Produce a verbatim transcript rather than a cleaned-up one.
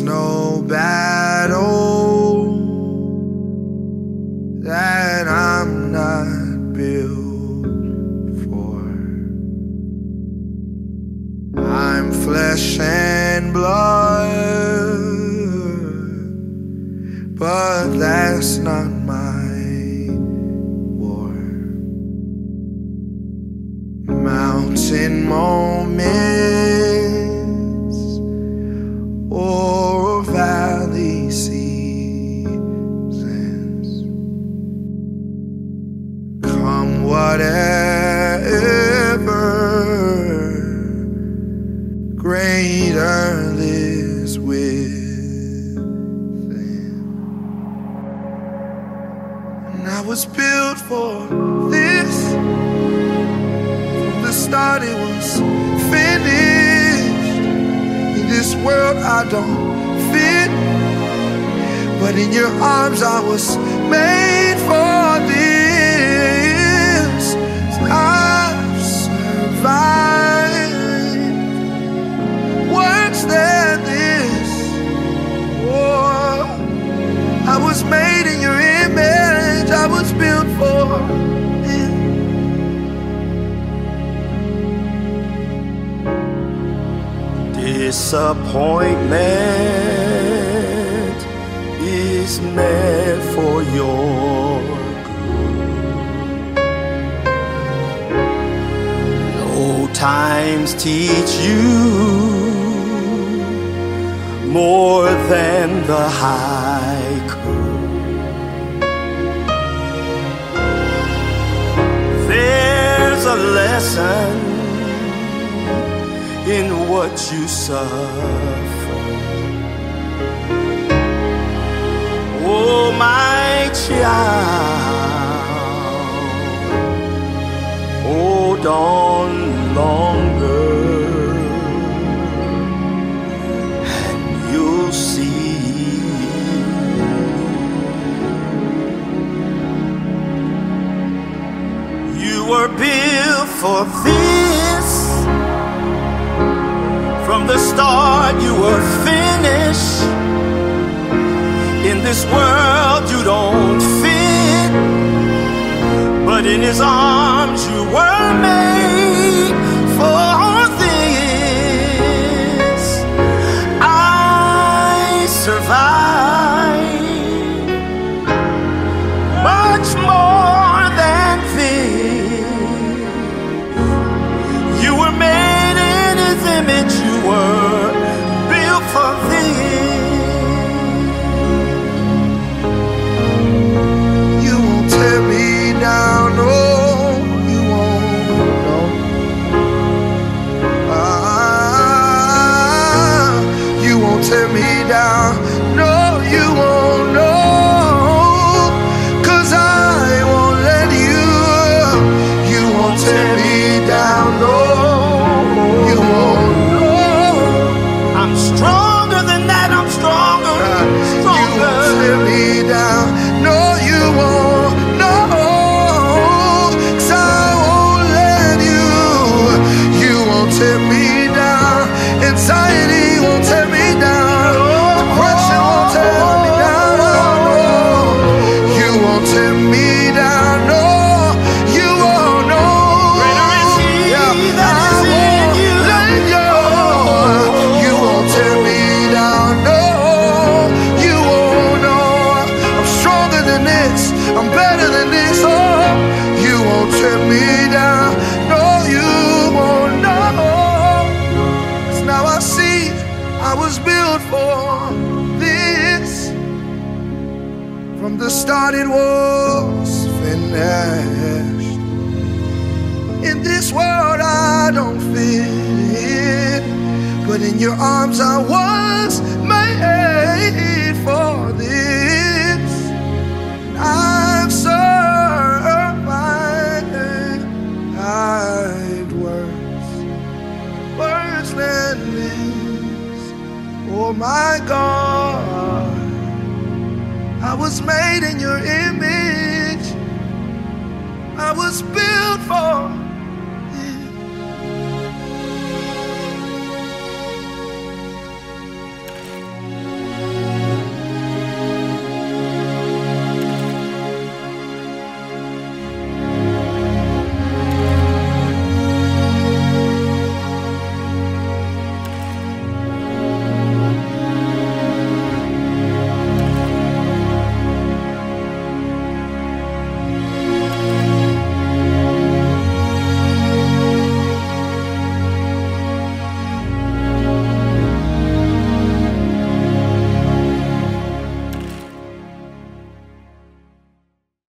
no battle that I'm not built for. I'm flesh and blood, but that's not my war. Mountain moments or valley seasons, come whatever, greater is within. And I was built for this. From the start it was finished. In this world I don't fit, but in your arms I was made for this. I've survived worse than this. Oh, I was made in your image. I was built for it. Disappointment is meant for your good. Low times teach you more than the high could. There's a lesson in what you suffer. Oh, my child, hold on longer, and you'll see. You were built for this. From the start you were finished. In this world you don't fit, but in His arms you were made for this. I survived much more than this. You were made in His image. You were built for this. You won't tear me down, no, you won't, no. Ah, you won't tear me down, no, you won't, no. 'Cause I won't let you. You won't tear me down, no, you won't. I'm stronger than that, I'm stronger, stronger. You won't tear me down, no you won't, no. 'Cause I won't let you. You won't tear me down. Anxiety won't tear me down. Depression won't tear me down, no. You won't tear me down, no. You won't, no. Greater is He Yeah, that is I in won't you. let you. You won't tear me down, no. You won't, no. I'm stronger than this. I'm better than this. Oh, you won't tear me down, no. You won't, no. 'Cause now I see I was built for this. From the start it was finished. In this world I don't fit, but in your arms I was made for this. I've survived worse, worse than this. Oh my God, I was made in your image. I was built for